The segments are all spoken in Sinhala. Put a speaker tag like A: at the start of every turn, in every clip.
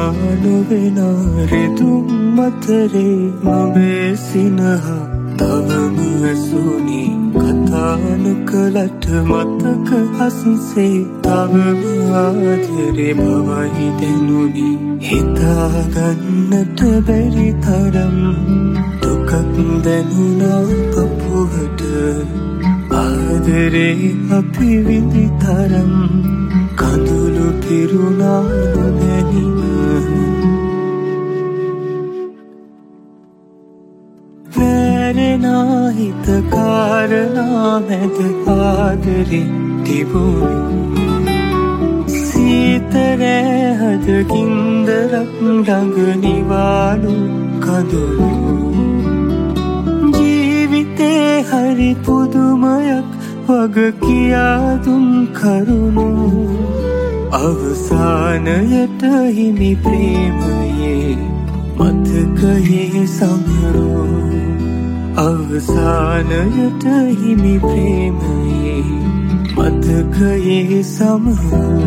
A: නොවෙන රිදුම් මතරේ නොවේ සිනහ තවම ඇසුනි කතා නොකලට මතක හස්සේ තවම ආදරේ බවයි දැනුනි හිතාගන්නට බැරි තරම් දුකක් දැනුණා පපුවට ආදරේ අපි විඳි තරම් කඳුළු පිරුණා නොදැනීම වැරෙනා හිත කාරණා මැද ආදරේ තිබුණි සීතරෑ හද ගින්දරක් ළඟ නිවාලු කඳුළු ජීවිතේ හරි පුදුමයක් වග කියා දුන් කරුණු අවසානයට හිමි ප්‍රේමයේ මතකයේ සමරෝ අවසානයට හිමි ප්‍රේමයේ මතකයේ සමරෝ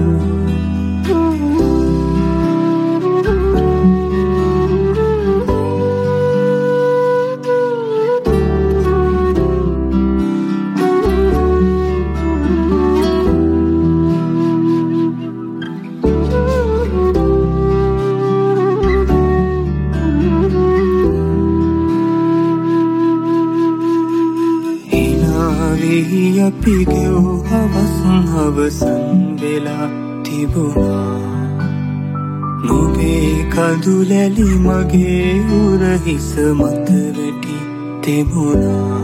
A: අපි ගෙව් අවසන් වෙලා තිබුණා නොබේ කඳුලැලි මගේ උරහිස මත වැටි තිබුණා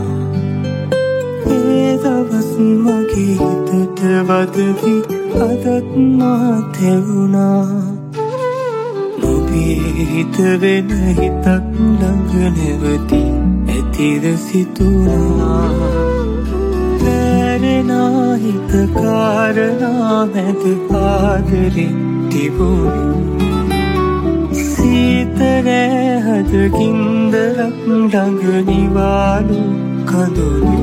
A: ඒ දවස් මගේ හිතට වදවි අදත් මා තෙවුණා නොබේ හිත වෙන හිතක් ළඟ නැවති ඇතිද සිතුණා වැරෙනා හිත කාරණා මැද ආදරේ තිබුණි සීතරෑ හද ගින්දරක් ළඟ නිවාලු කඳුළු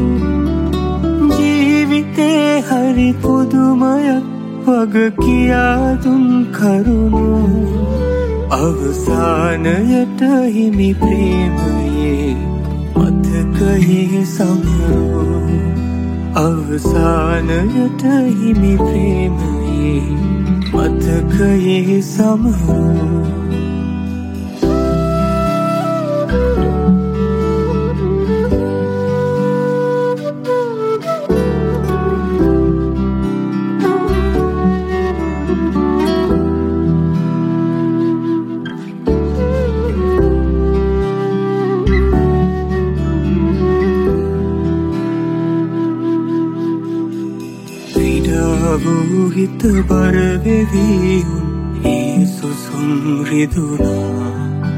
A: ජීවිතේ හරි පුදුමයක් වග කියා දුන් කරුණු අවසානයට හිමි ප්‍රේමයේ මතකයේ සමරෝ අවසානයට හිමි ප්‍රේමයේ මතකයේ සමරෝ හිත බර වෙවීඋන් ඒ සුසුම් රිදුනා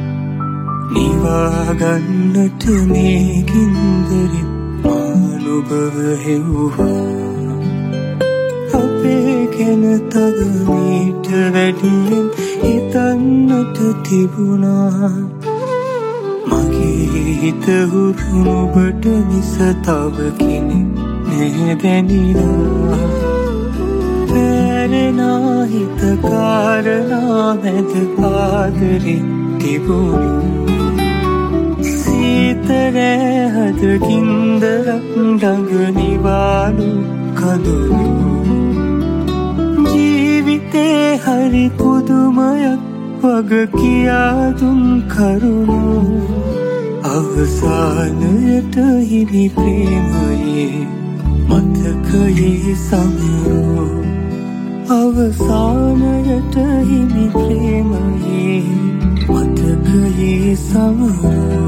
A: නිවාගන්නට මේ ගින්දරේ මානුභව හෙව්වා අපේ ගැන තව මීට වැඩියෙන් හිතන්නට තිබුණා මගේ හිත හුරු ඔබට මිස තව කෙනෙක් නැහැ දැනිලා වැරෙනා හිත කාරණා මැද ආදරේ තිබුණි සීතරෑ හද ගින්දරක් ළඟ නිවාලු කඳුළු ජීවිතේ හරි පුදුමයක් වග කියා දුන් කරුණු අවසානයට හිමි ප්‍රේමයේ මතකයේ සමරෝ අවසානයට හිමි ප්‍රේමයේ මතකයේ සමරෝ